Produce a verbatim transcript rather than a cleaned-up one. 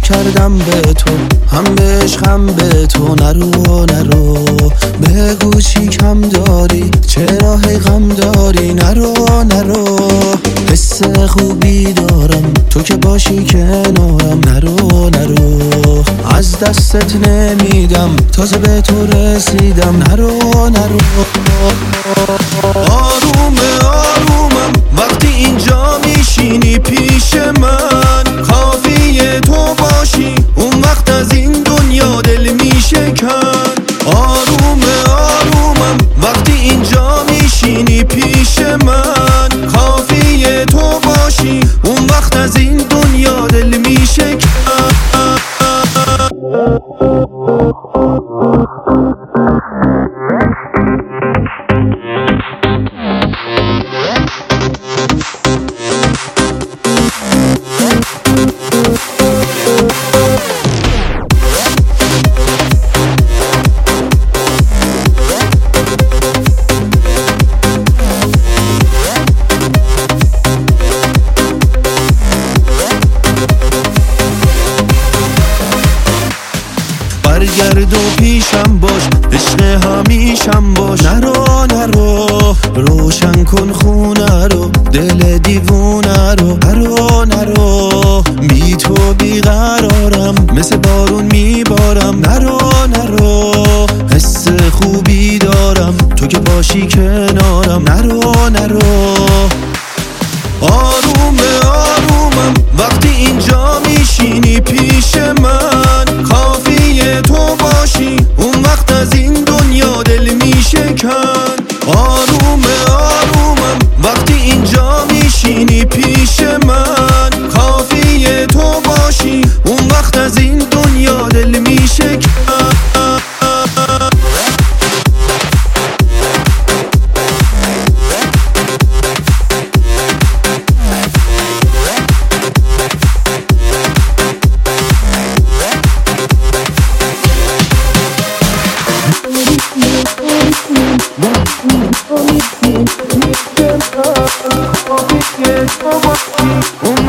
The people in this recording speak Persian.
کردم به تو، هم به عشقم به تو. نرو نرو بگو چی کم داری، چرا هی غم داری؟ نرو نرو حس خوبی دارم تو که باشی کنارم. نرو نرو از دستت نمیدم، تازه به تو رسیدم. نرو نرو آرومه آرومم وقتی اینجا میشینی پیش من، کافیه تو باشی اون وقت از این دنیا دل میشکن. آرومه آرومم وقتی اینجا میشینی پیش من، کافیه تو باشی اون وقت از این دنیا دل میشکن. برگرد و پیشم باش، عشق همیشم باش. نرو نرو روشن کن خونه رو، دل دیوونه رو. نرو نرو بی تو بیقرارم، مثل بارون میبارم. نرو نرو حس خوبی دارم تو که باشی کنارم. نرو نرو آرومه آرومم وقتی اینجا میشینی پیش من، کافیه تو باشی اون وقت از این دنیا دل میشکن. آرومه آرومم وقتی اینجا میشینی پیش من، کافیه تو باشی اون وقت از این دنیا دل میشکن. Oh,